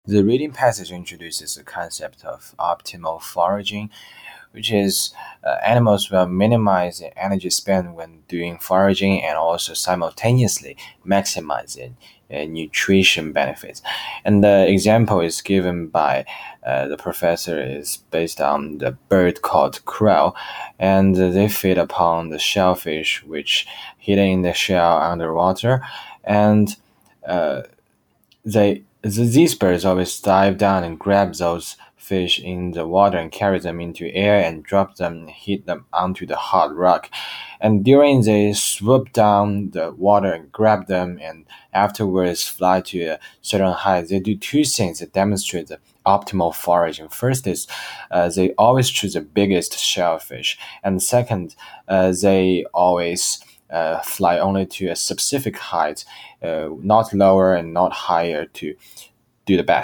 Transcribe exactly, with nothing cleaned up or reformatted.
The reading passage introduces the concept of optimal foraging, which is uh, animals will minimize the energy spent when doing foraging and also simultaneously maximizing uh, nutrition benefits. And the example is given by uh, the professor is based on the bird called crow, and they feed upon the shellfish which hidden in the shell underwater, and uh, they th- these birds always dive down and grab those fish in the water and carry them into air and drop them and hit them onto the hard rock. And during they swoop down the water and grab them and afterwards fly to a certain height, they do two things that demonstrate the optimal foraging. First is uh, they always choose the biggest shellfish, and second, uh, they always uh, fly only to a specific height, uh, not lower and not higher to do the best.